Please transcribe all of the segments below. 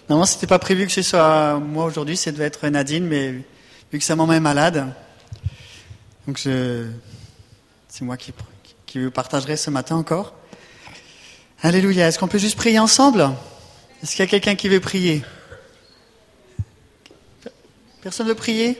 Normalement, c'était pas prévu que ce soit moi aujourd'hui, ça devait être Nadine, mais vu que sa maman est malade, donc c'est moi qui vous partagerai ce matin encore. Alléluia. Est-ce qu'on peut juste prier ensemble? Est-ce qu'il y a quelqu'un qui veut prier? Personne ne veut prier?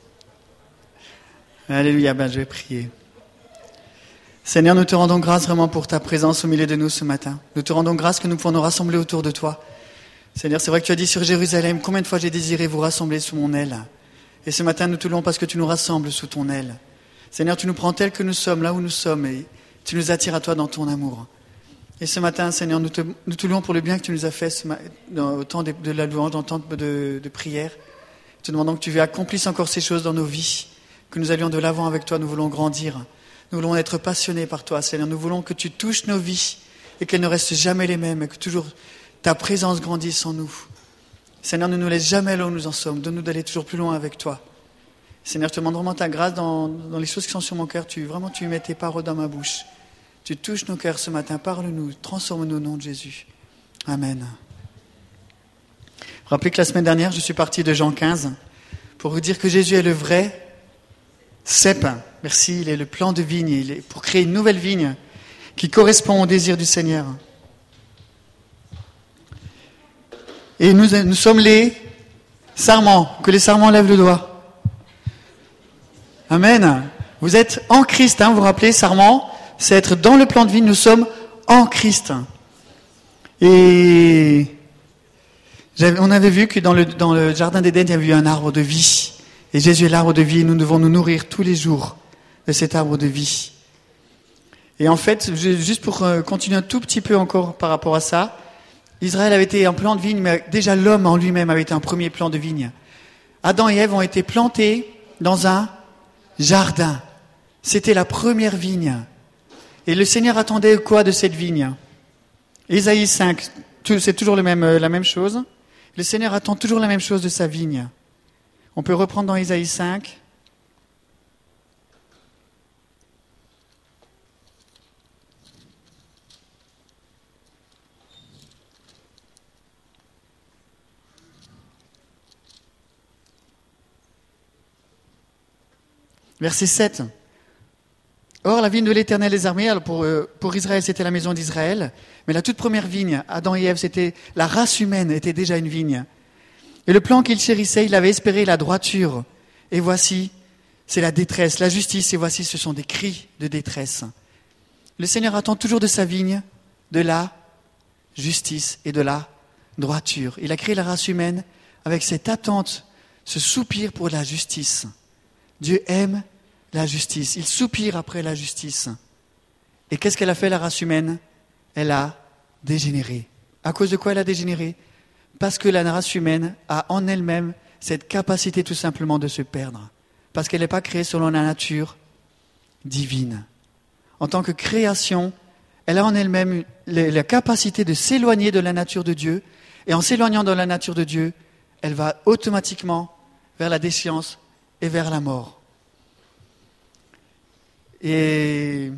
Alléluia, je vais prier. Seigneur, nous te rendons grâce vraiment pour ta présence au milieu de nous ce matin. Nous te rendons grâce que nous pouvons nous rassembler autour de toi. Seigneur, c'est vrai que tu as dit sur Jérusalem, combien de fois j'ai désiré vous rassembler sous mon aile. Et ce matin, nous te louons parce que tu nous rassembles sous ton aile. Seigneur, tu nous prends tels que nous sommes, là où nous sommes, et tu nous attires à toi dans ton amour. Et ce matin, Seigneur, nous te louons pour le bien que tu nous as fait au temps de la louange, dans le temps de prière. Nous te demandons que tu accomplisses encore ces choses dans nos vies, que nous allions de l'avant avec toi, nous voulons grandir. Nous voulons être passionnés par toi, Seigneur. Nous voulons que tu touches nos vies et qu'elles ne restent jamais les mêmes et que toujours ta présence grandisse en nous. Seigneur, ne nous laisse jamais là où nous en sommes. Donne-nous d'aller toujours plus loin avec toi. Seigneur, je te demande vraiment ta grâce dans les choses qui sont sur mon cœur. Tu mets tes paroles dans ma bouche. Tu touches nos cœurs ce matin. Parle-nous, transforme-nous au nom de Jésus. Amen. Rappelez que la semaine dernière, je suis parti de Jean 15 pour vous dire que Jésus est le vrai cep. Merci, il est le plan de vigne. Il est pour créer une nouvelle vigne qui correspond au désir du Seigneur. Et nous sommes les sarments. Que les sarments lèvent le doigt. Amen. Vous êtes en Christ, vous vous rappelez, sarment, c'est être dans le plan de vigne. Nous sommes en Christ. Et on avait vu que dans le jardin d'Éden, il y avait eu un arbre de vie. Et Jésus est l'arbre de vie et nous devons nous nourrir tous les jours de cet arbre de vie. Et en fait, juste pour continuer un tout petit peu encore par rapport à ça, Israël avait été un plan de vigne, mais déjà l'homme en lui-même avait été un premier plan de vigne. Adam et Ève ont été plantés dans un jardin. C'était la première vigne. Et le Seigneur attendait quoi de cette vigne? Ésaïe 5, c'est toujours la même chose. Le Seigneur attend toujours la même chose de sa vigne. On peut reprendre dans Ésaïe 5. Verset 7. Or, la vigne de l'Éternel des armées, alors pour Israël, c'était la maison d'Israël, mais la toute première vigne, Adam et Ève, c'était la race humaine, était déjà une vigne. Et le plan qu'il chérissait, il avait espéré la droiture. Et voici, c'est la détresse, la justice, et voici, ce sont des cris de détresse. Le Seigneur attend toujours de sa vigne de la justice et de la droiture. Il a créé la race humaine avec cette attente, ce soupir pour la justice. Dieu aime la justice. Il soupire après la justice. Et qu'est-ce qu'elle a fait, la race humaine? Elle a dégénéré. À cause de quoi elle a dégénéré? Parce que la race humaine a en elle-même cette capacité tout simplement de se perdre. Parce qu'elle n'est pas créée selon la nature divine. En tant que création, elle a en elle-même la capacité de s'éloigner de la nature de Dieu. Et en s'éloignant de la nature de Dieu, elle va automatiquement vers la déchéance et vers la mort. Et...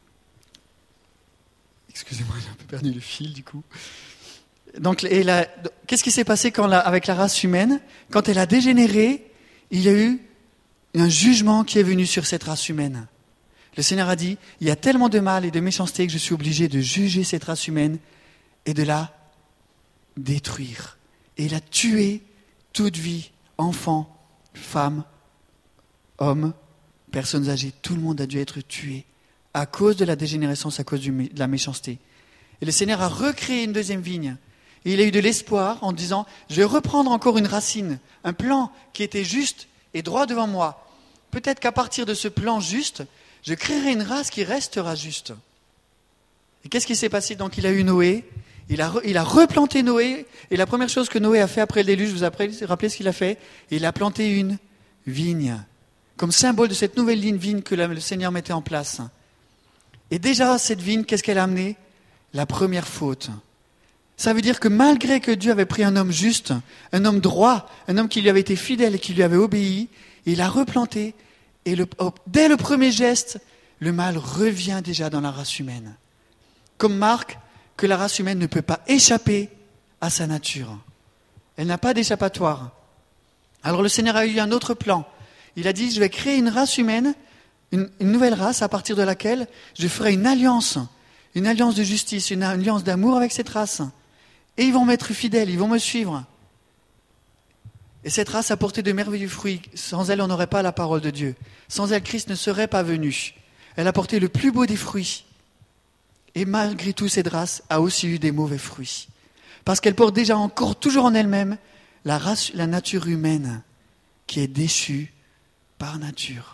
Excusez-moi, j'ai un peu perdu le fil du coup. Donc, qu'est-ce qui s'est passé avec la race humaine? Quand elle a dégénéré, il y a eu un jugement qui est venu sur cette race humaine. Le Seigneur a dit, il y a tellement de mal et de méchanceté que je suis obligé de juger cette race humaine et de la détruire. Et il a tué toute vie, enfants, femmes, hommes, personnes âgées. Tout le monde a dû être tué à cause de la dégénérescence, à cause de la méchanceté. Et le Seigneur a recréé une deuxième vigne. Et il a eu de l'espoir en disant, je vais reprendre encore une racine, un plan qui était juste et droit devant moi. Peut-être qu'à partir de ce plan juste, je créerai une race qui restera juste. Et qu'est-ce qui s'est passé? Donc il a eu Noé, il a replanté Noé, et la première chose que Noé a fait après le déluge, vous vous rappelez ce qu'il a fait? Il a planté une vigne, comme symbole de cette nouvelle vigne que le Seigneur mettait en place. Et déjà, cette vigne, qu'est-ce qu'elle a amené? La première faute. Ça veut dire que malgré que Dieu avait pris un homme juste, un homme droit, un homme qui lui avait été fidèle et qui lui avait obéi, il a replanté. Et dès le premier geste, le mal revient déjà dans la race humaine. Comme marque que la race humaine ne peut pas échapper à sa nature. Elle n'a pas d'échappatoire. Alors le Seigneur a eu un autre plan. Il a dit, je vais créer une race humaine, une nouvelle race à partir de laquelle je ferai une alliance de justice, une alliance d'amour avec cette race. Et ils vont m'être fidèles, ils vont me suivre. Et cette race a porté de merveilleux fruits. Sans elle, on n'aurait pas la parole de Dieu. Sans elle, Christ ne serait pas venu. Elle a porté le plus beau des fruits. Et malgré tout, cette race a aussi eu des mauvais fruits. Parce qu'elle porte déjà encore, toujours en elle-même, la nature humaine qui est déchue par nature.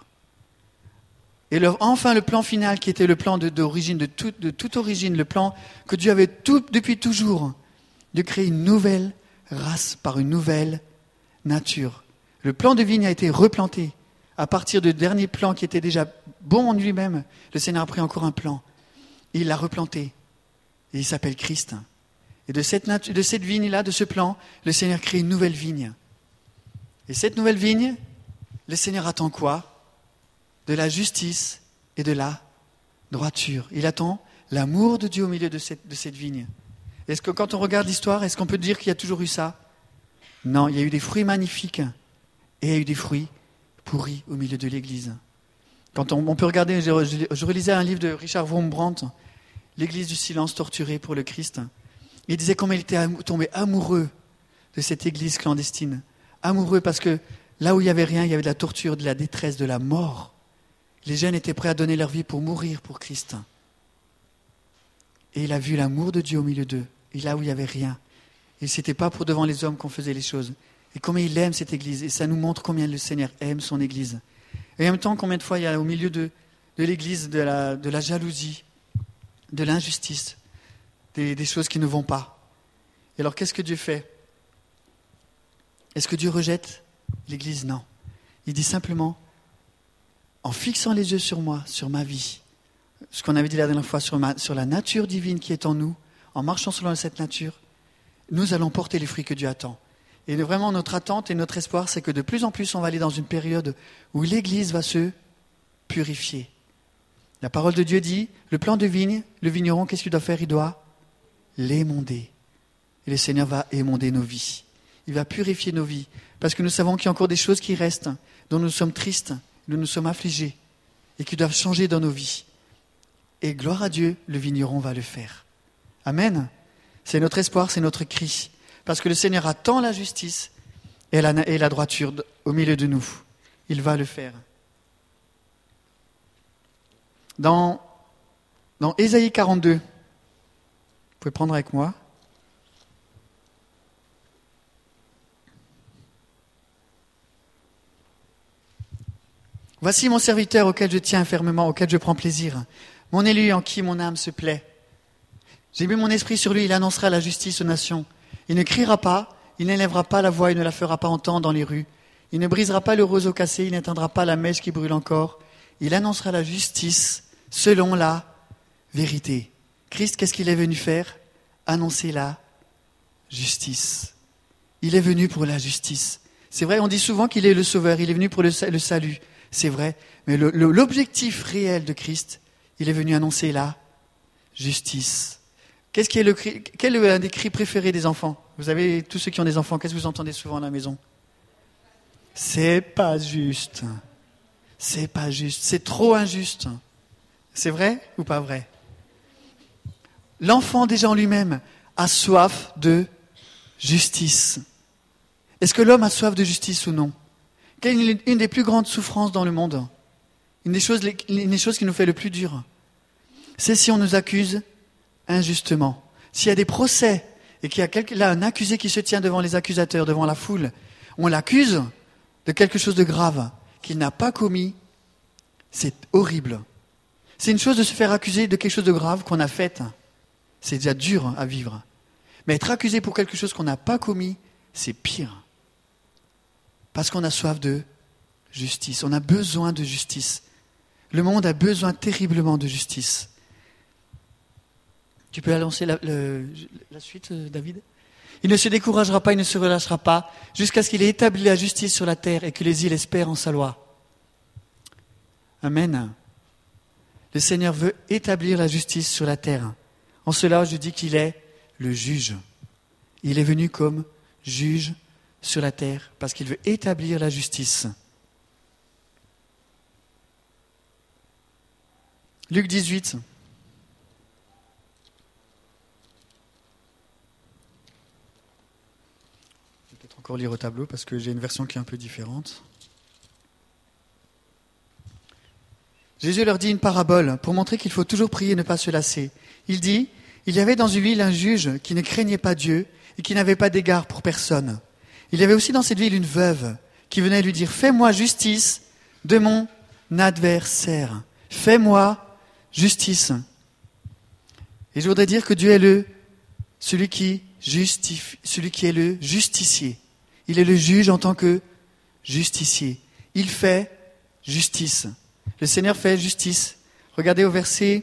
Et enfin, le plan final qui était le plan d'origine, de toute origine, le plan que Dieu avait depuis toujours, de créer une nouvelle race par une nouvelle nature. Le plan de vigne a été replanté. À partir du dernier plan qui était déjà bon en lui-même, le Seigneur a pris encore un plan. Et il l'a replanté. Et il s'appelle Christ. Et de cette vigne-là, de ce plan, le Seigneur crée une nouvelle vigne. Et cette nouvelle vigne, le Seigneur attend quoi? De la justice et de la droiture. Il attend l'amour de Dieu au milieu de cette vigne. Est-ce que quand on regarde l'histoire, est-ce qu'on peut dire qu'il y a toujours eu ça? Non, il y a eu des fruits magnifiques et il y a eu des fruits pourris au milieu de l'Église. Quand on peut regarder, je relisais un livre de Richard Wurmbrand, L'Église du silence torturée pour le Christ. Il disait comment il était tombé amoureux de cette Église clandestine. Amoureux parce que là où il n'y avait rien, il y avait de la torture, de la détresse, de la mort. Les jeunes étaient prêts à donner leur vie pour mourir pour Christ. Et il a vu l'amour de Dieu au milieu d'eux. Et là où il n'y avait rien. Et ce n'était pas pour devant les hommes qu'on faisait les choses. Et combien il aime cette Église. Et ça nous montre combien le Seigneur aime son Église. Et en même temps, combien de fois il y a au milieu de l'Église de la jalousie, de l'injustice, des choses qui ne vont pas. Et alors qu'est-ce que Dieu fait? Est-ce que Dieu rejette l'Église? Non. Il dit simplement, en fixant les yeux sur moi, sur ma vie, ce qu'on avait dit la dernière fois sur la nature divine qui est en nous, en marchant selon cette nature, nous allons porter les fruits que Dieu attend. Et vraiment, notre attente et notre espoir, c'est que de plus en plus, on va aller dans une période où l'Église va se purifier. La parole de Dieu dit, le plan de vigne, le vigneron, qu'est-ce qu'il doit faire? Il doit l'émonder. Et le Seigneur va émonder nos vies. Il va purifier nos vies. Parce que nous savons qu'il y a encore des choses qui restent, dont nous sommes tristes, dont nous sommes affligés, et qui doivent changer dans nos vies. Et gloire à Dieu, le vigneron va le faire. Amen. C'est notre espoir, c'est notre cri. Parce que le Seigneur attend la justice et la droiture au milieu de nous. Il va le faire. Dans Ésaïe 42, vous pouvez prendre avec moi. Voici mon serviteur auquel je tiens fermement, auquel je prends plaisir. Mon élu en qui mon âme se plaît. J'ai mis mon esprit sur lui, il annoncera la justice aux nations. Il ne criera pas, il n'élèvera pas la voix, il ne la fera pas entendre dans les rues. Il ne brisera pas le roseau cassé, il n'éteindra pas la mèche qui brûle encore. Il annoncera la justice selon la vérité. Christ, qu'est-ce qu'il est venu faire? Annoncer la justice. Il est venu pour la justice. C'est vrai, on dit souvent qu'il est le sauveur, il est venu pour le salut. C'est vrai, mais l'objectif réel de Christ, il est venu annoncer la justice. Quel est un des cris préférés des enfants? Vous avez tous ceux qui ont des enfants, qu'est-ce que vous entendez souvent à la maison? C'est pas juste. C'est pas juste. C'est trop injuste. C'est vrai ou pas vrai? L'enfant déjà en lui-même a soif de justice. Est-ce que l'homme a soif de justice ou non? Quelle est une des plus grandes souffrances dans le monde? Une des choses qui nous fait le plus dur. C'est si on nous accuse injustement. S'il y a des procès et qu'il y a là un accusé qui se tient devant les accusateurs, devant la foule, on l'accuse de quelque chose de grave qu'il n'a pas commis, c'est horrible. C'est une chose de se faire accuser de quelque chose de grave qu'on a fait. C'est déjà dur à vivre. Mais être accusé pour quelque chose qu'on n'a pas commis, c'est pire. Parce qu'on a soif de justice. On a besoin de justice. Le monde a besoin terriblement de justice. Tu peux annoncer la suite, David? Il ne se découragera pas, il ne se relâchera pas, jusqu'à ce qu'il ait établi la justice sur la terre et que les îles espèrent en sa loi. Amen. Le Seigneur veut établir la justice sur la terre. En cela, je dis qu'il est le juge. Il est venu comme juge sur la terre parce qu'il veut établir la justice. Luc 18. Je vais peut-être encore lire au tableau parce que j'ai une version qui est un peu différente. Jésus leur dit une parabole pour montrer qu'il faut toujours prier et ne pas se lasser. Il dit, il y avait dans une ville un juge qui ne craignait pas Dieu et qui n'avait pas d'égard pour personne. Il y avait aussi dans cette ville une veuve qui venait lui dire, fais-moi justice de mon adversaire. Fais-moi justice. Et je voudrais dire que Dieu est celui qui est le justicier. Il est le juge en tant que justicier. Il fait justice. Le Seigneur fait justice. Regardez au verset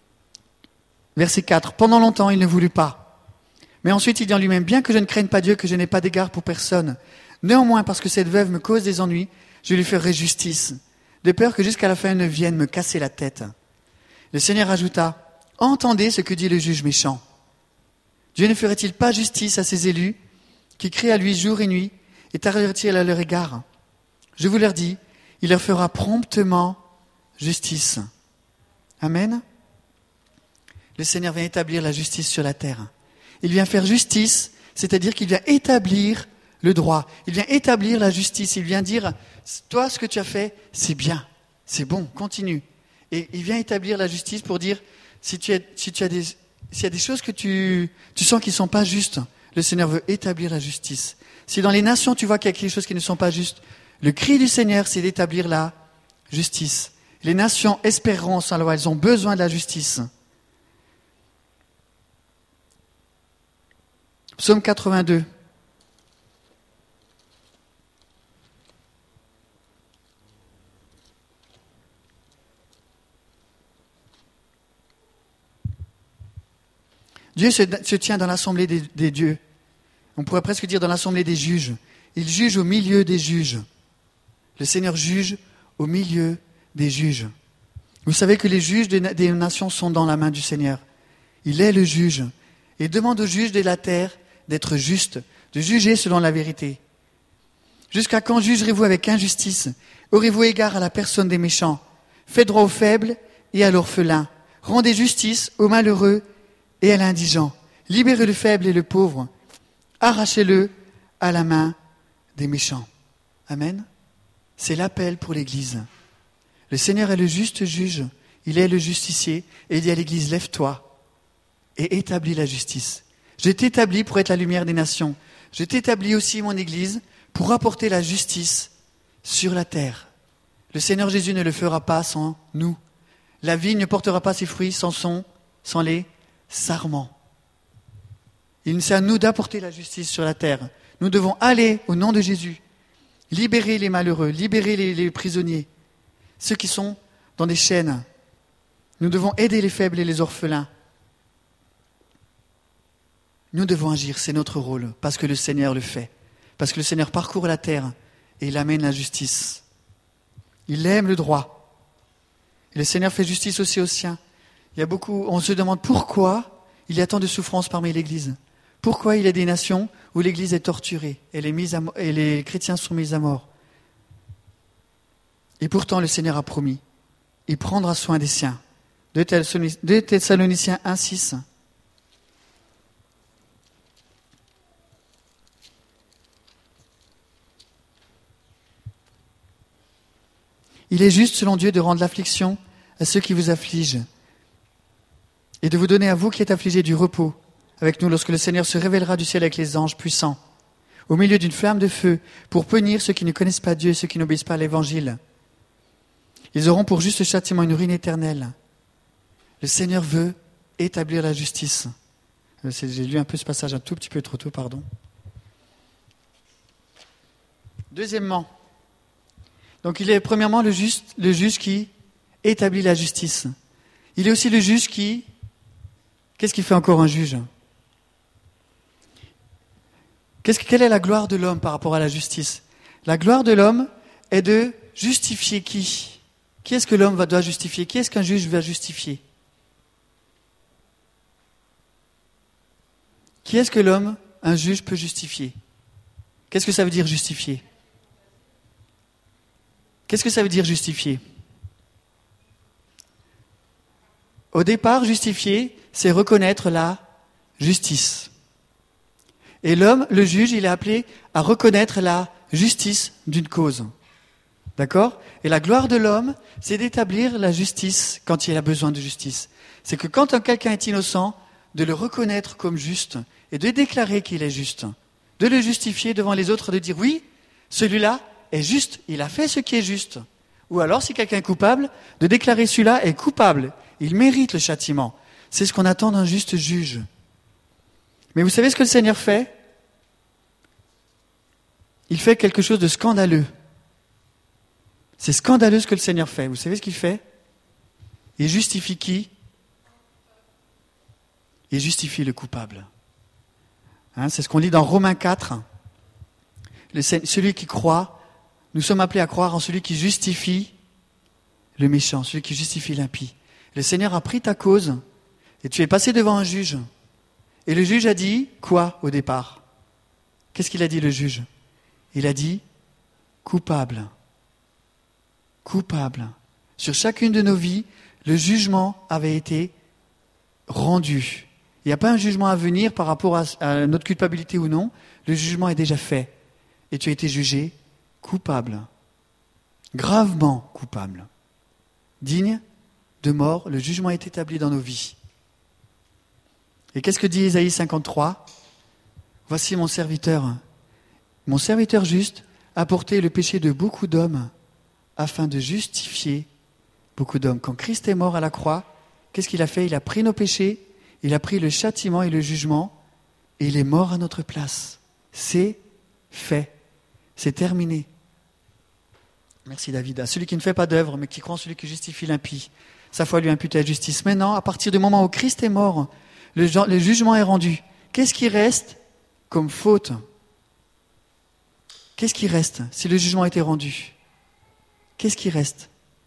4. Pendant longtemps, il ne voulut pas. Mais ensuite, il dit en lui-même, bien que je ne craigne pas Dieu, que je n'ai pas d'égard pour personne, néanmoins, parce que cette veuve me cause des ennuis, je lui ferai justice, de peur que jusqu'à la fin, elle ne vienne me casser la tête. Le Seigneur ajouta, entendez ce que dit le juge méchant. Dieu ne ferait-il pas justice à ses élus, qui crient à lui jour et nuit, et tarderait-il à leur égard? Je vous leur dis, il leur fera promptement justice. Amen. Le Seigneur vient établir la justice sur la terre. Il vient faire justice, c'est-à-dire qu'il vient établir le droit. Il vient établir la justice. Il vient dire, toi, ce que tu as fait, c'est bien, c'est bon, continue. Et il vient établir la justice pour dire, s'il y a des choses que tu sens qui ne sont pas justes, le Seigneur veut établir la justice. Si dans les nations, tu vois qu'il y a quelque chose qui ne sont pas justes, le cri du Seigneur, c'est d'établir la justice. Les nations espéreront sa loi, elles ont besoin de la justice. Psaume 82. Dieu se tient dans l'assemblée des dieux. On pourrait presque dire dans l'assemblée des juges. Il juge au milieu des juges. Le Seigneur juge au milieu des juges. Vous savez que les juges des nations sont dans la main du Seigneur. Il est le juge. Il demande aux juges de la terre d'être justes, de juger selon la vérité. Jusqu'à quand jugerez-vous avec injustice? Aurez-vous égard à la personne des méchants? Faites droit aux faibles et à l'orphelin. Rendez justice aux malheureux et à l'indigent. Libérez le faible et le pauvre. Arrachez-le à la main des méchants. Amen. C'est l'appel pour l'Église. Le Seigneur est le juste juge, il est le justicier, et il dit à l'Église, lève-toi et établis la justice. Je t'établis pour être la lumière des nations. Je t'établis aussi, mon Église, pour apporter la justice sur la terre. Le Seigneur Jésus ne le fera pas sans nous. La vigne ne portera pas ses fruits sans les sarments. C'est à nous d'apporter la justice sur la terre. Nous devons aller au nom de Jésus, libérer les malheureux, libérer les prisonniers, ceux qui sont dans des chaînes. Nous devons aider les faibles et les orphelins. Nous devons agir, c'est notre rôle, parce que le Seigneur le fait. Parce que le Seigneur parcourt la terre et il amène la justice. Il aime le droit. Et le Seigneur fait justice aussi aux siens. On se demande pourquoi il y a tant de souffrances parmi l'Église. Pourquoi il y a des nations où l'Église est torturée et les chrétiens sont mis à mort. Et pourtant le Seigneur a promis, il prendra soin des siens. 2 Thessaloniciens 1,6. Il est juste selon Dieu de rendre l'affliction à ceux qui vous affligent et de vous donner à vous qui êtes affligés du repos avec nous lorsque le Seigneur se révélera du ciel avec les anges puissants, au milieu d'une flamme de feu, pour punir ceux qui ne connaissent pas Dieu et ceux qui n'obéissent pas à l'Évangile. Ils auront pour juste châtiment une ruine éternelle. Le Seigneur veut établir la justice. J'ai lu un peu ce passage un tout petit peu trop tôt, pardon. Deuxièmement, donc il est premièrement le juge qui établit la justice. Il est aussi le juge qui... Qu'est-ce qui fait encore un juge ? Quelle est la gloire de l'homme par rapport à la justice ? La gloire de l'homme est de justifier qui ? Qui est-ce que l'homme doit justifier ? Qui est-ce qu'un juge va justifier ? Qui est-ce que un juge peut justifier ? Qu'est-ce que ça veut dire justifier? Qu'est-ce que ça veut dire justifier? Au départ, justifier, c'est reconnaître la justice. Et l'homme, le juge, il est appelé à reconnaître la justice d'une cause. D'accord? Et la gloire de l'homme, c'est d'établir la justice quand il a besoin de justice. C'est que quand quelqu'un est innocent, de le reconnaître comme juste et de déclarer qu'il est juste. De le justifier devant les autres, de dire oui, celui-là est juste, il a fait ce qui est juste. Ou alors, si quelqu'un est coupable, de déclarer celui-là est coupable, il mérite le châtiment. C'est ce qu'on attend d'un juste juge. Mais vous savez ce que le Seigneur fait? Il fait quelque chose de scandaleux. C'est scandaleux ce que le Seigneur fait. Vous savez ce qu'il fait? Il justifie qui? Il justifie le coupable. C'est ce qu'on lit dans Romains 4. Celui qui croit, nous sommes appelés à croire en celui qui justifie le méchant, celui qui justifie l'impie. Le Seigneur a pris ta cause et tu es passé devant un juge. Et le juge a dit quoi au départ? Qu'est-ce qu'il a dit le juge? Il a dit coupable. Coupable. Sur chacune de nos vies, le jugement avait été rendu. Il n'y a pas un jugement à venir par rapport à notre culpabilité ou non. Le jugement est déjà fait. Et tu as été jugé coupable. Gravement coupable. Digne de mort, le jugement est établi dans nos vies. Et qu'est-ce que dit Ésaïe 53? Voici mon serviteur juste a porté le péché de beaucoup d'hommes afin de justifier beaucoup d'hommes. Quand Christ est mort à la croix, qu'est-ce qu'il a fait? Il a pris nos péchés, il a pris le châtiment et le jugement, et il est mort à notre place. C'est fait. C'est terminé. Merci David. À celui qui ne fait pas d'œuvre, mais qui croit en celui qui justifie l'impie, sa foi lui impute la justice. Maintenant, à partir du moment où Christ est mort, le jugement est rendu. Qu'est-ce qui reste comme faute? Qu'est-ce qui reste si le jugement a été rendu? Qu'est-ce qui reste?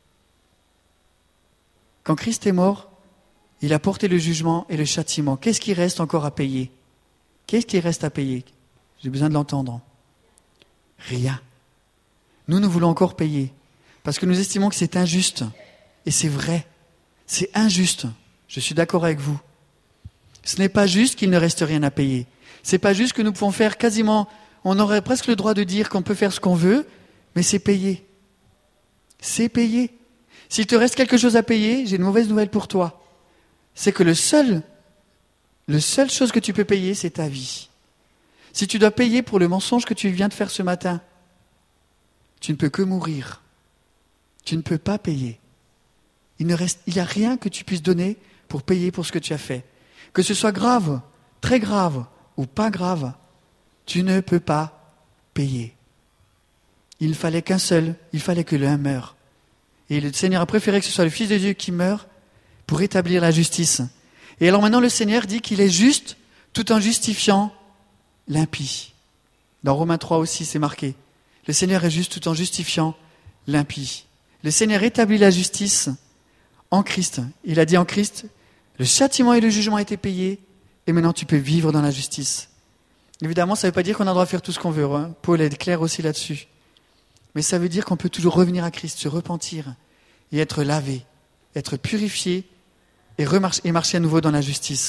Quand Christ est mort, il a porté le jugement et le châtiment. Qu'est-ce qui reste encore à payer? Qu'est-ce qui reste à payer? J'ai besoin de l'entendre. Rien. Nous voulons encore payer parce que nous estimons que c'est injuste. Et c'est vrai. C'est injuste. Je suis d'accord avec vous. Ce n'est pas juste qu'il ne reste rien à payer. C'est pas juste que nous pouvons faire quasiment... On aurait presque le droit de dire qu'on peut faire ce qu'on veut, mais c'est payé. C'est payé. S'il te reste quelque chose à payer, j'ai une mauvaise nouvelle pour toi. C'est que la seule chose que tu peux payer, c'est ta vie. Si tu dois payer pour le mensonge que tu viens de faire ce matin, tu ne peux que mourir. Tu ne peux pas payer. Il n'y a rien que tu puisses donner pour payer pour ce que tu as fait. Que ce soit grave, très grave ou pas grave, tu ne peux pas payer. Il fallait que l'un meure. Et le Seigneur a préféré que ce soit le Fils de Dieu qui meure pour établir la justice. Et alors maintenant le Seigneur dit qu'il est juste tout en justifiant l'impie. Dans Romains 3 aussi c'est marqué. Le Seigneur est juste tout en justifiant l'impie. Le Seigneur établit la justice en Christ. Il a dit en Christ, le châtiment et le jugement ont été payés et maintenant tu peux vivre dans la justice. Évidemment, ça ne veut pas dire qu'on a le droit de faire tout ce qu'on veut. Hein. Paul est clair aussi là-dessus. Mais ça veut dire qu'on peut toujours revenir à Christ, se repentir et être lavé, être purifié et marcher à nouveau dans la justice.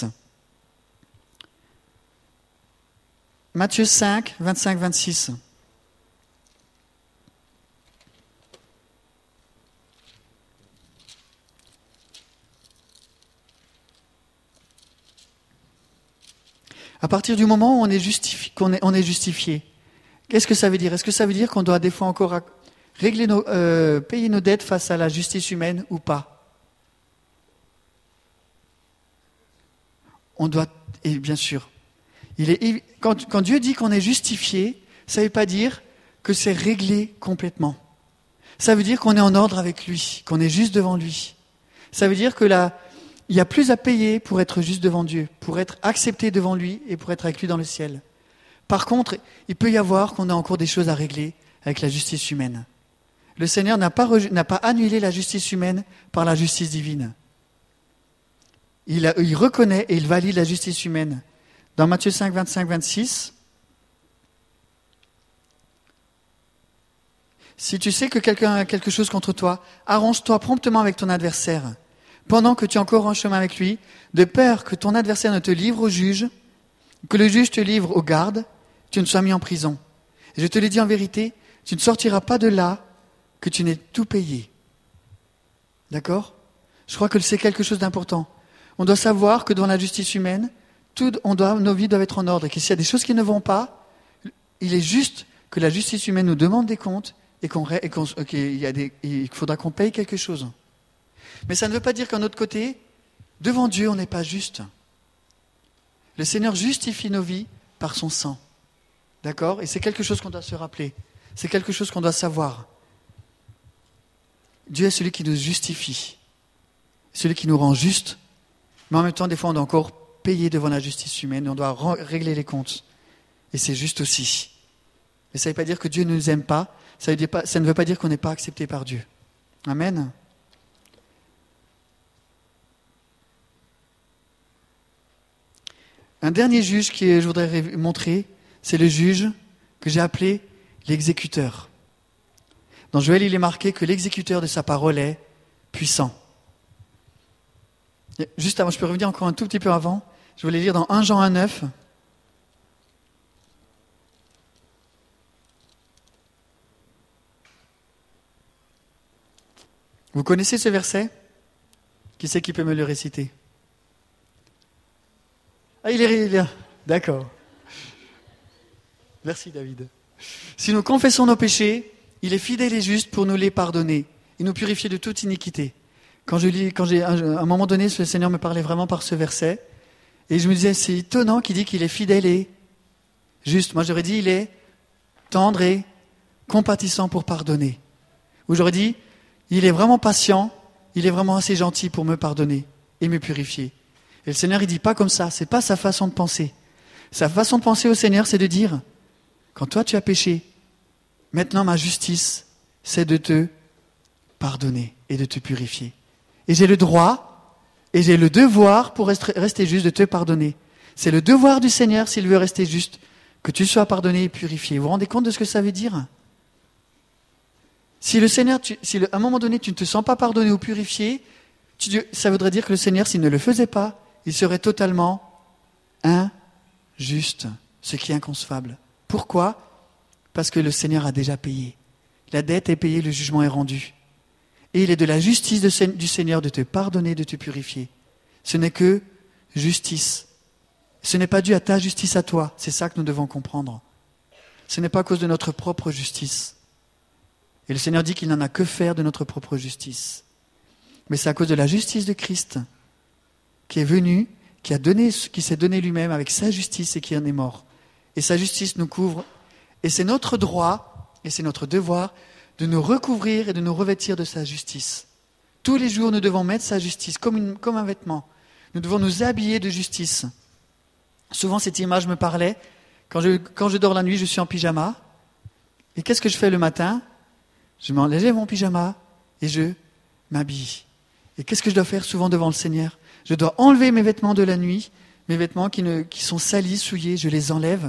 Matthieu 5, 25-26. À partir du moment où on est justifié, qu'est-ce que ça veut dire? Est-ce que ça veut dire qu'on doit des fois encore payer nos dettes face à la justice humaine ou pas? On doit, et bien sûr, quand Dieu dit qu'on est justifié, ça ne veut pas dire que c'est réglé complètement. Ça veut dire qu'on est en ordre avec lui, qu'on est juste devant lui. Ça veut dire que il y a plus à payer pour être juste devant Dieu, pour être accepté devant lui et pour être avec lui dans le ciel. Par contre, il peut y avoir qu'on a encore des choses à régler avec la justice humaine. Le Seigneur n'a pas annulé la justice humaine par la justice divine. Il reconnaît et il valide la justice humaine. Dans Matthieu 5, 25, 26, Si tu sais que quelqu'un a quelque chose contre toi, arrange-toi promptement avec ton adversaire, pendant que tu es encore en chemin avec lui, de peur que ton adversaire ne te livre au juge, que le juge te livre aux gardes, tu ne sois mis en prison. Et je te l'ai dit en vérité, tu ne sortiras pas de là que tu n'aies tout payé. D'accord ? Je crois que c'est quelque chose d'important. On doit savoir que dans la justice humaine, nos vies doivent être en ordre. Et que s'il y a des choses qui ne vont pas, il est juste que la justice humaine nous demande des comptes et qu'il faudra qu'on paye quelque chose. Mais ça ne veut pas dire qu'en autre côté, devant Dieu, on n'est pas juste. Le Seigneur justifie nos vies par son sang. D'accord ? Et c'est quelque chose qu'on doit se rappeler. C'est quelque chose qu'on doit savoir. Dieu est celui qui nous justifie. Celui qui nous rend justes. Mais en même temps, des fois, on doit encore payer devant la justice humaine. On doit régler les comptes. Et c'est juste aussi. Mais ça ne veut pas dire que Dieu ne nous aime pas. Ça ne veut pas dire qu'on n'est pas accepté par Dieu. Amen. Un dernier juge que je voudrais montrer, c'est le juge que j'ai appelé l'exécuteur. Dans Joël, il est marqué que l'exécuteur de sa parole est puissant. Juste avant, je peux revenir encore un tout petit peu avant. Je voulais lire dans 1 Jean 1,9. Vous connaissez ce verset ? Qui c'est qui peut me le réciter ? Ah, il est là. D'accord. Merci David. Si nous confessons nos péchés, il est fidèle et juste pour nous les pardonner et nous purifier de toute iniquité. À un moment donné, le Seigneur me parlait vraiment par ce verset, et je me disais, c'est étonnant qu'il dit qu'il est fidèle et juste. Moi, j'aurais dit, il est tendre et compatissant pour pardonner. Ou j'aurais dit, il est vraiment patient, il est vraiment assez gentil pour me pardonner et me purifier. Et le Seigneur, il dit pas comme ça, c'est pas sa façon de penser. Sa façon de penser au Seigneur, c'est de dire, quand toi tu as péché, maintenant ma justice, c'est de te pardonner et de te purifier. Et j'ai le droit et j'ai le devoir pour rester juste de te pardonner. C'est le devoir du Seigneur, s'il veut rester juste, que tu sois pardonné et purifié. Vous vous rendez compte de ce que ça veut dire ? Si le Seigneur, à un moment donné, tu ne te sens pas pardonné ou purifié, ça voudrait dire que le Seigneur, s'il ne le faisait pas, il serait totalement injuste, ce qui est inconcevable. Pourquoi ? Parce que le Seigneur a déjà payé. La dette est payée, le jugement est rendu. Et il est de la justice du Seigneur de te pardonner, de te purifier. Ce n'est que justice. Ce n'est pas dû à ta justice à toi. C'est ça que nous devons comprendre. Ce n'est pas à cause de notre propre justice. Et le Seigneur dit qu'il n'en a que faire de notre propre justice. Mais c'est à cause de la justice de Christ qui est venu, qui s'est donné lui-même avec sa justice et qui en est mort. Et sa justice nous couvre. Et c'est notre droit et c'est notre devoir de nous recouvrir et de nous revêtir de sa justice. Tous les jours, nous devons mettre sa justice comme un vêtement. Nous devons nous habiller de justice. Souvent, cette image me parlait. Quand je dors la nuit, je suis en pyjama. Et qu'est-ce que je fais le matin ? Je m'enlève mon pyjama et je m'habille. Et qu'est-ce que je dois faire souvent devant le Seigneur ? Je dois enlever mes vêtements de la nuit, mes vêtements qui sont salis, souillés, je les enlève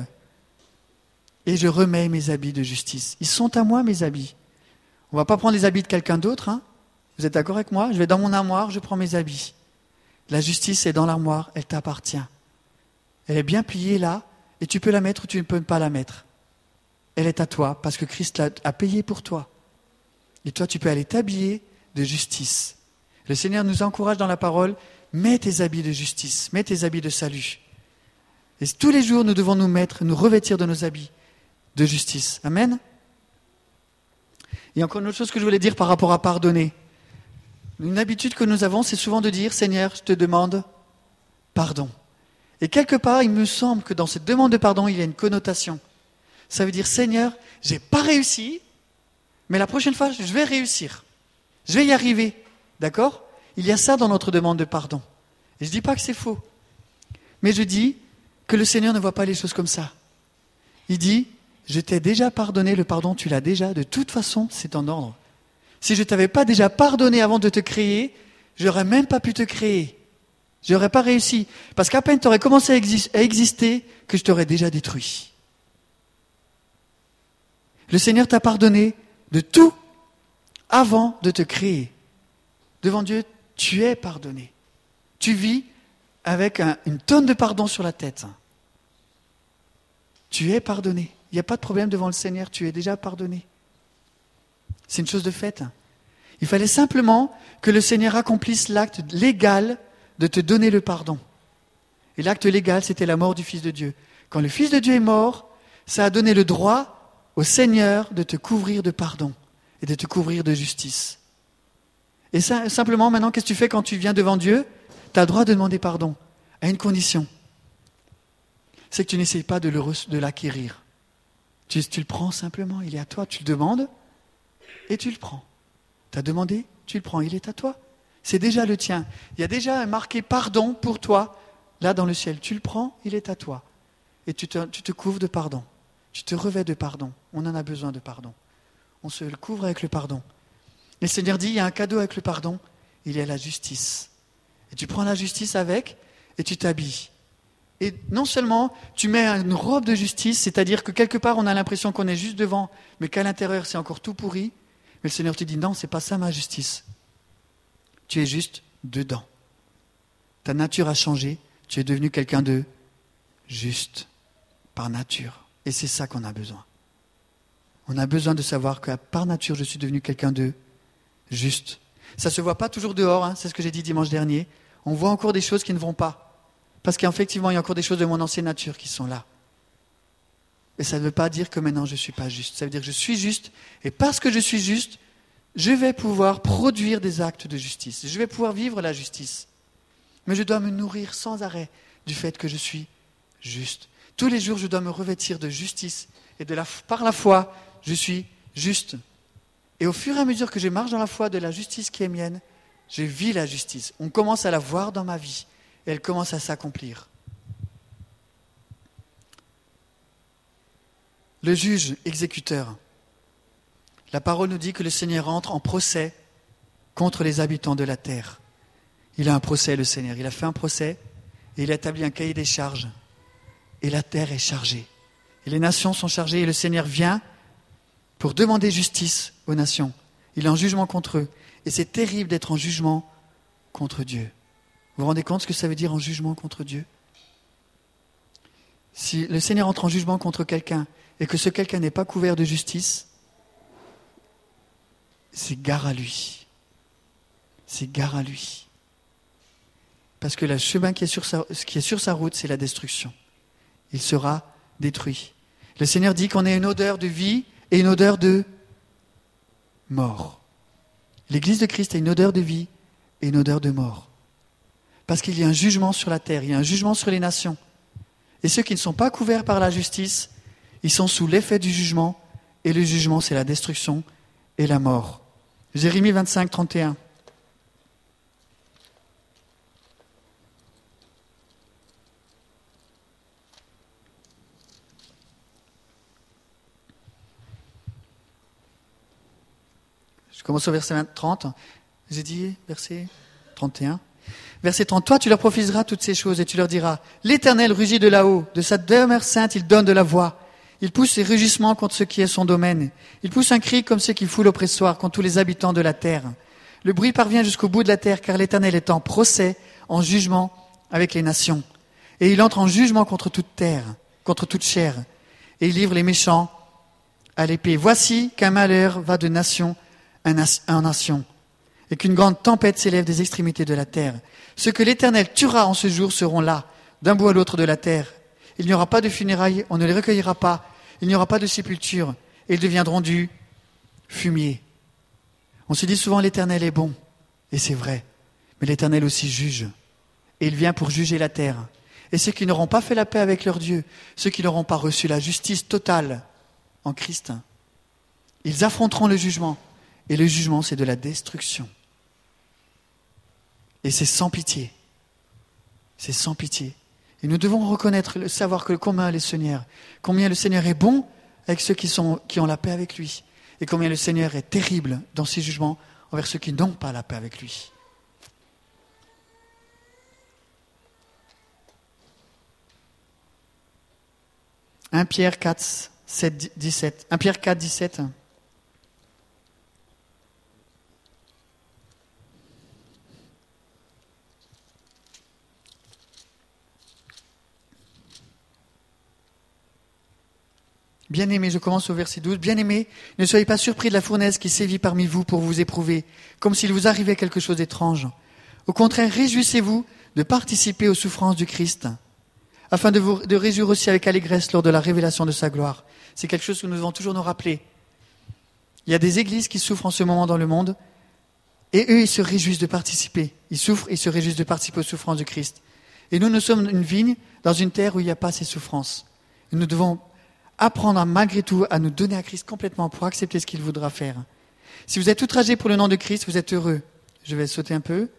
et je remets mes habits de justice. Ils sont à moi, mes habits. On ne va pas prendre les habits de quelqu'un d'autre. Hein ? Vous êtes d'accord avec moi ? Je vais dans mon armoire, je prends mes habits. La justice est dans l'armoire, elle t'appartient. Elle est bien pliée là, et tu peux la mettre ou tu ne peux pas la mettre. Elle est à toi, parce que Christ a payé pour toi. Et toi, tu peux aller t'habiller de justice. Le Seigneur nous encourage dans la parole, mets tes habits de justice, mets tes habits de salut. Et tous les jours, nous devons nous revêtir de nos habits de justice. Amen. Et encore une autre chose que je voulais dire par rapport à pardonner. Une habitude que nous avons, c'est souvent de dire, Seigneur, je te demande pardon. Et quelque part, il me semble que dans cette demande de pardon, il y a une connotation. Ça veut dire, Seigneur, j'ai pas réussi, mais la prochaine fois, je vais réussir. Je vais y arriver. D'accord ? Il y a ça dans notre demande de pardon. Et je ne dis pas que c'est faux. Mais je dis que le Seigneur ne voit pas les choses comme ça. Il dit, je t'ai déjà pardonné, le pardon, tu l'as déjà. De toute façon, c'est en ordre. Si je ne t'avais pas déjà pardonné avant de te créer, je n'aurais même pas pu te créer. Je n'aurais pas réussi. Parce qu'à peine tu aurais commencé à exister, que je t'aurais déjà détruit. Le Seigneur t'a pardonné de tout avant de te créer. Devant Dieu, tu es pardonné. Tu vis avec une tonne de pardon sur la tête. Tu es pardonné. Il n'y a pas de problème devant le Seigneur, tu es déjà pardonné. C'est une chose de faite. Il fallait simplement que le Seigneur accomplisse l'acte légal de te donner le pardon. Et l'acte légal, c'était la mort du Fils de Dieu. Quand le Fils de Dieu est mort, ça a donné le droit au Seigneur de te couvrir de pardon et de te couvrir de justice. Et ça, simplement, maintenant, qu'est-ce que tu fais quand tu viens devant Dieu ? Tu as le droit de demander pardon, à une condition. C'est que tu n'essayes pas de l'acquérir. Tu le prends simplement, il est à toi. Tu le demandes et tu le prends. Tu as demandé, tu le prends, il est à toi. C'est déjà le tien. Il y a déjà marqué pardon pour toi, là dans le ciel. Tu le prends, il est à toi. Et tu te couvres de pardon. Tu te revêts de pardon. On en a besoin de pardon. On se le couvre avec le pardon. Et le Seigneur dit, il y a un cadeau avec le pardon, il y a la justice. Et tu prends la justice avec et tu t'habilles. Et non seulement tu mets une robe de justice, c'est-à-dire que quelque part on a l'impression qu'on est juste devant, mais qu'à l'intérieur c'est encore tout pourri. Mais le Seigneur te dit, non, c'est pas ça ma justice. Tu es juste dedans. Ta nature a changé, tu es devenu quelqu'un de juste, par nature. Et c'est ça qu'on a besoin. On a besoin de savoir que par nature je suis devenu quelqu'un de juste. Ça ne se voit pas toujours dehors, hein, c'est ce que j'ai dit dimanche dernier. On voit encore des choses qui ne vont pas. Parce qu'effectivement, il y a encore des choses de mon ancienne nature qui sont là. Et ça ne veut pas dire que maintenant je ne suis pas juste. Ça veut dire que je suis juste. Et parce que je suis juste, je vais pouvoir produire des actes de justice. Je vais pouvoir vivre la justice. Mais je dois me nourrir sans arrêt du fait que je suis juste. Tous les jours, je dois me revêtir de justice. Et par la foi, je suis juste. Et au fur et à mesure que je marche dans la foi de la justice qui est mienne, je vis la justice. On commence à la voir dans ma vie. Et elle commence à s'accomplir. Le juge exécuteur. La parole nous dit que le Seigneur entre en procès contre les habitants de la terre. Il a un procès, le Seigneur. Il a fait un procès et il a établi un cahier des charges. Et la terre est chargée. Et les nations sont chargées et le Seigneur vient pour demander justice aux nations. Il est en jugement contre eux. Et c'est terrible d'être en jugement contre Dieu. Vous vous rendez compte ce que ça veut dire en jugement contre Dieu ? Si le Seigneur entre en jugement contre quelqu'un et que ce quelqu'un n'est pas couvert de justice, c'est gare à lui. C'est gare à lui. Parce que le chemin qui est sur sa route, c'est la destruction. Il sera détruit. Le Seigneur dit qu'on a une odeur de vie et une odeur de mort. L'Église de Christ a une odeur de vie et une odeur de mort. Parce qu'il y a un jugement sur la terre, il y a un jugement sur les nations. Et ceux qui ne sont pas couverts par la justice, ils sont sous l'effet du jugement. Et le jugement, c'est la destruction et la mort. Jérémie 25, 31. Je commence au verset 30. J'ai dit verset 31. Verset 30, toi tu leur prophétiseras toutes ces choses et tu leur diras, l'Éternel rugit de là-haut, de sa demeure sainte il donne de la voix. Il pousse ses rugissements contre ce qui est son domaine. Il pousse un cri comme ceux qui foulent l'oppressoir contre tous les habitants de la terre. Le bruit parvient jusqu'au bout de la terre car l'Éternel est en procès, en jugement avec les nations. Et il entre en jugement contre toute terre, contre toute chair. Et il livre les méchants à l'épée. Voici qu'un malheur va de nation en nation. Et qu'une grande tempête s'élève des extrémités de la terre. Ceux que l'Éternel tuera en ce jour seront là, d'un bout à l'autre de la terre. Il n'y aura pas de funérailles, on ne les recueillera pas, il n'y aura pas de sépulture, et ils deviendront du fumier. On se dit souvent l'Éternel est bon, et c'est vrai, mais l'Éternel aussi juge, et il vient pour juger la terre. Et ceux qui n'auront pas fait la paix avec leur Dieu, ceux qui n'auront pas reçu la justice totale en Christ, ils affronteront le jugement, et le jugement c'est de la destruction. Et c'est sans pitié. C'est sans pitié. Et nous devons reconnaître, savoir que combien le Seigneur est bon avec ceux qui ont la paix avec lui. Et combien le Seigneur est terrible dans ses jugements envers ceux qui n'ont pas la paix avec lui. « 1 Pierre 4, 17. Bien-aimés, je commence au verset 12. Bien-aimés, ne soyez pas surpris de la fournaise qui sévit parmi vous pour vous éprouver, comme s'il vous arrivait quelque chose d'étrange. Au contraire, réjouissez-vous de participer aux souffrances du Christ, afin de réjouir aussi avec allégresse lors de la révélation de sa gloire. C'est quelque chose que nous devons toujours nous rappeler. Il y a des églises qui souffrent en ce moment dans le monde, et eux, ils se réjouissent de participer. Ils souffrent, ils se réjouissent de participer aux souffrances du Christ. Et nous sommes une vigne dans une terre où il n'y a pas ces souffrances. Et nous devons apprendre malgré tout à nous donner à Christ complètement pour accepter ce qu'il voudra faire. Si vous êtes outragés pour le nom de Christ, vous êtes heureux. Je vais sauter un peu.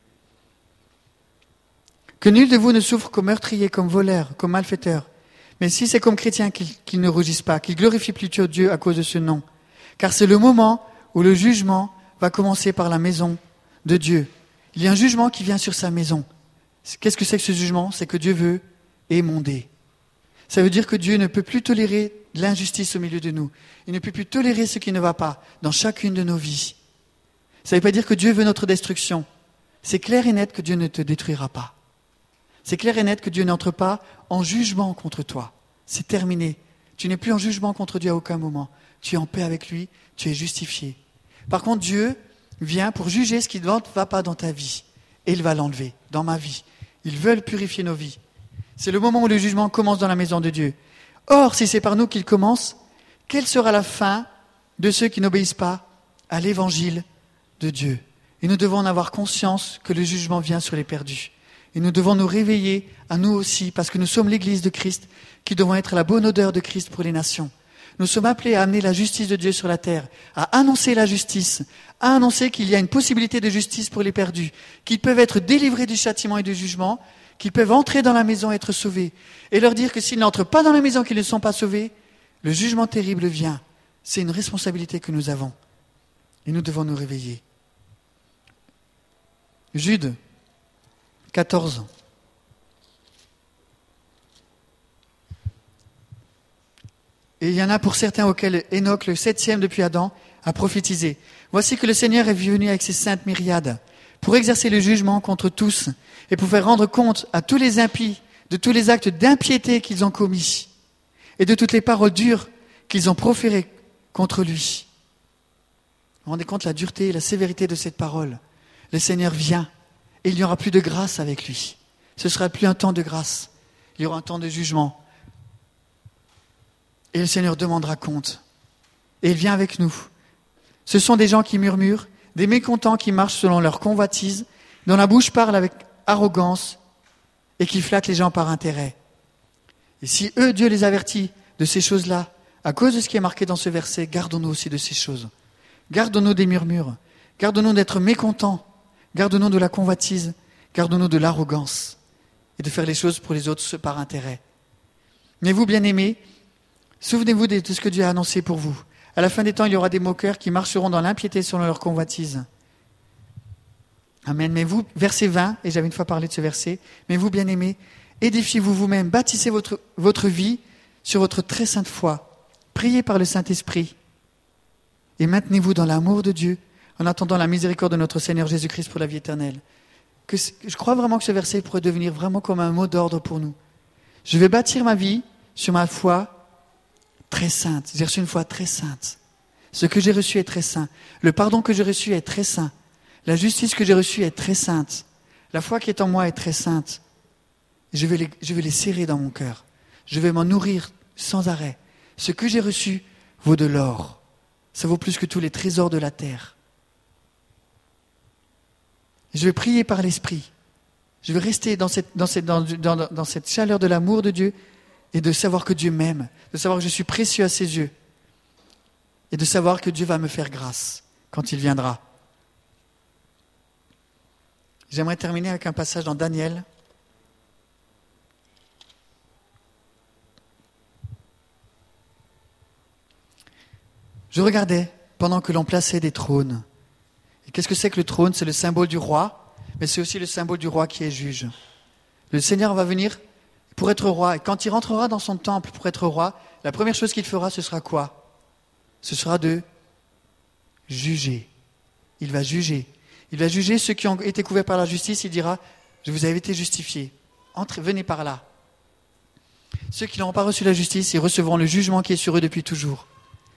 Que nul de vous ne souffre comme meurtrier, comme voleur, comme malfaiteur. Mais si c'est comme chrétien qu'il ne rougisse pas, qu'il glorifie plutôt Dieu à cause de ce nom. Car c'est le moment où le jugement va commencer par la maison de Dieu. Il y a un jugement qui vient sur sa maison. Qu'est-ce que c'est que ce jugement? C'est que Dieu veut émonder. Ça veut dire que Dieu ne peut plus tolérer l'injustice au milieu de nous. Il ne peut plus tolérer ce qui ne va pas dans chacune de nos vies. Ça ne veut pas dire que Dieu veut notre destruction. C'est clair et net que Dieu ne te détruira pas. C'est clair et net que Dieu n'entre pas en jugement contre toi. C'est terminé. Tu n'es plus en jugement contre Dieu à aucun moment. Tu es en paix avec lui, tu es justifié. Par contre, Dieu vient pour juger ce qui ne va pas dans ta vie. Et il va l'enlever dans ma vie. Ils veulent purifier nos vies. C'est le moment où le jugement commence dans la maison de Dieu. Or, si c'est par nous qu'il commence, quelle sera la fin de ceux qui n'obéissent pas à l'évangile de Dieu? Et nous devons en avoir conscience que le jugement vient sur les perdus. Et nous devons nous réveiller à nous aussi, parce que nous sommes l'Église de Christ, qui devons être la bonne odeur de Christ pour les nations. Nous sommes appelés à amener la justice de Dieu sur la terre, à annoncer la justice, à annoncer qu'il y a une possibilité de justice pour les perdus, qu'ils peuvent être délivrés du châtiment et du jugement, qu'ils peuvent entrer dans la maison et être sauvés, et leur dire que s'ils n'entrent pas dans la maison, qu'ils ne sont pas sauvés, le jugement terrible vient. C'est une responsabilité que nous avons, et nous devons nous réveiller. Jude 14. Et il y en a pour certains auxquels Enoch, le 7e depuis Adam, a prophétisé. Voici que le Seigneur est venu avec ses saintes myriades pour exercer le jugement contre tous et pour faire rendre compte à tous les impies de tous les actes d'impiété qu'ils ont commis et de toutes les paroles dures qu'ils ont proférées contre lui. Vous vous rendez compte la dureté et la sévérité de cette parole? Le Seigneur vient et il n'y aura plus de grâce avec lui. Ce ne sera plus un temps de grâce, il y aura un temps de jugement. Et le Seigneur demandera compte. Et il vient avec nous. Ce sont des gens qui murmurent, des mécontents qui marchent selon leur convoitise, dont la bouche parle avec arrogance et qui flattent les gens par intérêt. Et si eux, Dieu les avertit de ces choses-là, à cause de ce qui est marqué dans ce verset, gardons-nous aussi de ces choses. Gardons-nous des murmures. Gardons-nous d'être mécontents. Gardons-nous de la convoitise. Gardons-nous de l'arrogance. Et de faire les choses pour les autres par intérêt. Mais vous, bien-aimés, souvenez-vous de ce que Dieu a annoncé pour vous. À la fin des temps, il y aura des moqueurs qui marcheront dans l'impiété selon leur convoitise. Amen. Mais vous, verset 20, et j'avais une fois parlé de ce verset, mais vous, bien-aimés, édifiez-vous vous-même, bâtissez votre vie sur votre très sainte foi. Priez par le Saint-Esprit. Et maintenez-vous dans l'amour de Dieu, en attendant la miséricorde de notre Seigneur Jésus-Christ pour la vie éternelle. Je crois vraiment que ce verset pourrait devenir vraiment comme un mot d'ordre pour nous. Je vais bâtir ma vie sur ma foi très sainte. J'ai reçu une foi très sainte. Ce que j'ai reçu est très saint. Le pardon que j'ai reçu est très saint. La justice que j'ai reçue est très sainte. La foi qui est en moi est très sainte. Je vais les serrer dans mon cœur. Je vais m'en nourrir sans arrêt. Ce que j'ai reçu vaut de l'or. Ça vaut plus que tous les trésors de la terre. Je vais prier par l'Esprit. Je vais rester dans cette chaleur de l'amour de Dieu et de savoir que Dieu m'aime, de savoir que je suis précieux à ses yeux et de savoir que Dieu va me faire grâce quand il viendra. J'aimerais terminer avec un passage dans Daniel. Je regardais pendant que l'on plaçait des trônes. Et qu'est-ce que c'est que le trône? C'est le symbole du roi, mais c'est aussi le symbole du roi qui est juge. Le Seigneur va venir pour être roi. Et quand il rentrera dans son temple pour être roi, la première chose qu'il fera, ce sera quoi? Ce sera de juger. Il va juger. Il va juger ceux qui ont été couverts par la justice. Il dira, je vous avais été justifiés. Venez par là. Ceux qui n'auront pas reçu la justice, ils recevront le jugement qui est sur eux depuis toujours.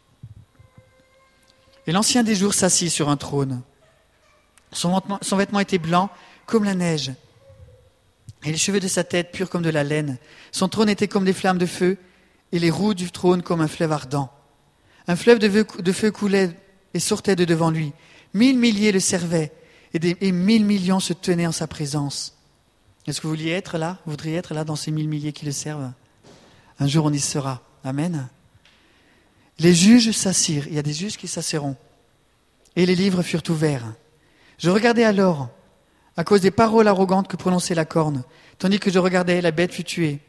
Et l'Ancien des jours s'assit sur un trône. Son vêtement était blanc comme la neige, et les cheveux de sa tête purs comme de la laine. Son trône était comme des flammes de feu, et les roues du trône comme un fleuve ardent. Un fleuve de feu coulait et sortait de devant lui. 1000 milliers le servaient, et 1000 millions se tenaient en sa présence. Est-ce que vous vouliez être là? Vous voudriez être là dans ces 1000 milliers qui le servent? Un jour on y sera. Amen. Les juges s'assirent. Il y a des juges qui s'asseront. Et les livres furent ouverts. Je regardais alors, à cause des paroles arrogantes que prononçait la corne, tandis que je regardais, la bête fut tuée.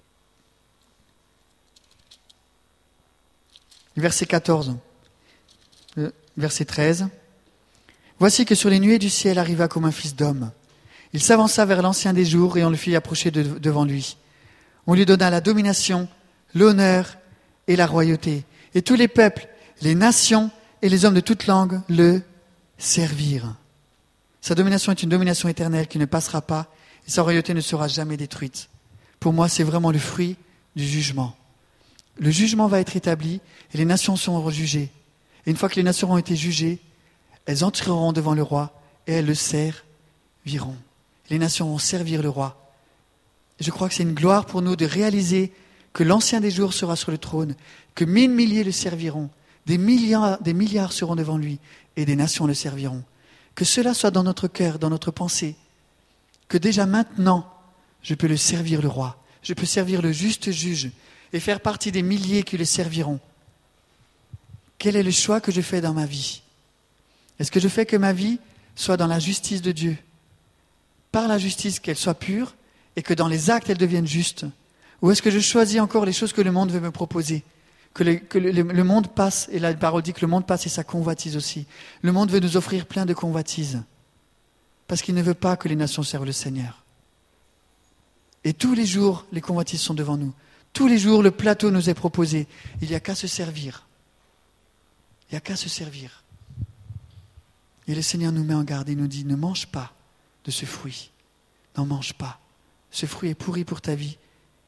Verset 14. Verset 13. Voici que sur les nuées du ciel arriva comme un fils d'homme. Il s'avança vers l'Ancien des jours et on le fit approcher devant lui. On lui donna la domination, l'honneur et la royauté. Et tous les peuples, les nations et les hommes de toute langue le servirent. Sa domination est une domination éternelle qui ne passera pas et sa royauté ne sera jamais détruite. Pour moi, c'est vraiment le fruit du jugement. Le jugement va être établi et les nations seront jugées. Et une fois que les nations auront été jugées, elles entreront devant le roi et elles le serviront. Les nations vont servir le roi. Et je crois que c'est une gloire pour nous de réaliser que l'Ancien des jours sera sur le trône, que 1000 milliers le serviront, des milliards seront devant lui et des nations le serviront. Que cela soit dans notre cœur, dans notre pensée, que déjà maintenant, je peux le servir le roi, je peux servir le juste juge et faire partie des milliers qui le serviront. Quel est le choix que je fais dans ma vie? Est-ce que je fais que ma vie soit dans la justice de Dieu? Par la justice, qu'elle soit pure et que dans les actes, elle devienne juste? Ou est-ce que je choisis encore les choses que le monde veut me proposer? Que le monde passe, et la parole dit que le monde passe et ça convoitise aussi. Le monde veut nous offrir plein de convoitises. Parce qu'il ne veut pas que les nations servent le Seigneur. Et tous les jours, les convoitises sont devant nous. Tous les jours, le plateau nous est proposé. Il n'y a qu'à se servir. Il n'y a qu'à se servir. Et le Seigneur nous met en garde et nous dit, ne mange pas de ce fruit. N'en mange pas. Ce fruit est pourri pour ta vie.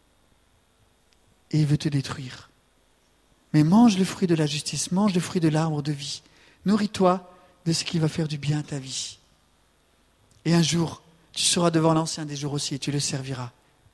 Et il veut te détruire. Mais mange le fruit de la justice, mange le fruit de l'arbre de vie. Nourris-toi de ce qui va faire du bien à ta vie. Et un jour, tu seras devant l'Ancien des jours aussi et tu le serviras.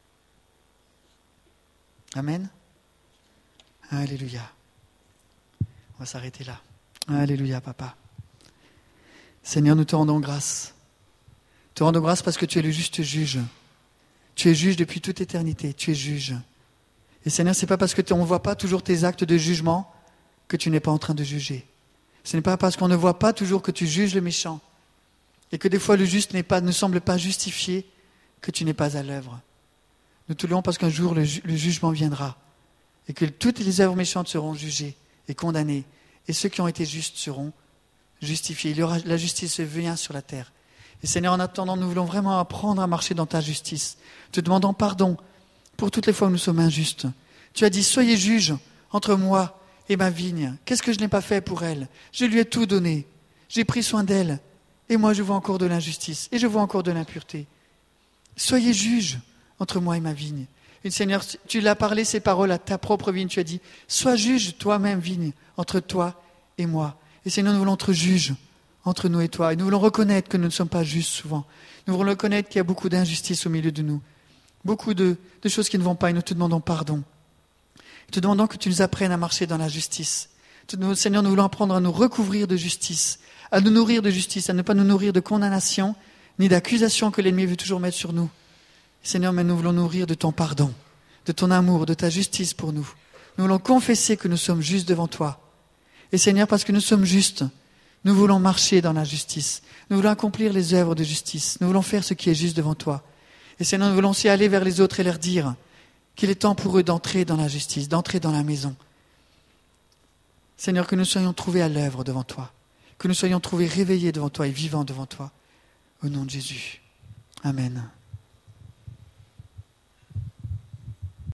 Amen. Alléluia. On va s'arrêter là. Alléluia, papa. Seigneur, nous te rendons grâce. Te rendons grâce parce que tu es le juste juge. Tu es juge depuis toute éternité. Tu es juge. Et Seigneur, ce n'est pas parce qu'on ne voit pas toujours tes actes de jugement que tu n'es pas en train de juger. Ce n'est pas parce qu'on ne voit pas toujours que tu juges le méchant et que des fois le juste ne semble pas justifié que tu n'es pas à l'œuvre. Nous te louons parce qu'un jour le jugement viendra et que toutes les œuvres méchantes seront jugées et condamnées et ceux qui ont été justes seront justifiés. La justice vient sur la terre. Et Seigneur, en attendant, nous voulons vraiment apprendre à marcher dans ta justice. Te demandons pardon pour toutes les fois où nous sommes injustes. Tu as dit, soyez juges entre moi et ma vigne. Qu'est-ce que je n'ai pas fait pour elle? Je lui ai tout donné. J'ai pris soin d'elle. Et moi, je vois encore de l'injustice. Et je vois encore de l'impureté. Soyez juges entre moi et ma vigne. Et Seigneur, tu l'as parlé ces paroles à ta propre vigne. Tu as dit, sois juge toi-même, vigne, entre toi et moi. Et Seigneur, nous voulons être juges entre nous et toi. Et nous voulons reconnaître que nous ne sommes pas justes souvent. Nous voulons reconnaître qu'il y a beaucoup d'injustice au milieu de nous. Beaucoup de choses qui ne vont pas et nous te demandons pardon. Nous te demandons que tu nous apprennes à marcher dans la justice. Seigneur, nous voulons apprendre à nous recouvrir de justice, à nous nourrir de justice, à ne pas nous nourrir de condamnation, ni d'accusation que l'ennemi veut toujours mettre sur nous. Seigneur, mais nous voulons nourrir de ton pardon, de ton amour, de ta justice pour nous. Nous voulons confesser que nous sommes justes devant toi. Et Seigneur, parce que nous sommes justes, nous voulons marcher dans la justice. Nous voulons accomplir les œuvres de justice. Nous voulons faire ce qui est juste devant toi. Et Seigneur, nous voulons aussi aller vers les autres et leur dire qu'il est temps pour eux d'entrer dans la justice, d'entrer dans la maison. Seigneur, que nous soyons trouvés à l'œuvre devant toi, que nous soyons trouvés réveillés devant toi et vivants devant toi. Au nom de Jésus. Amen.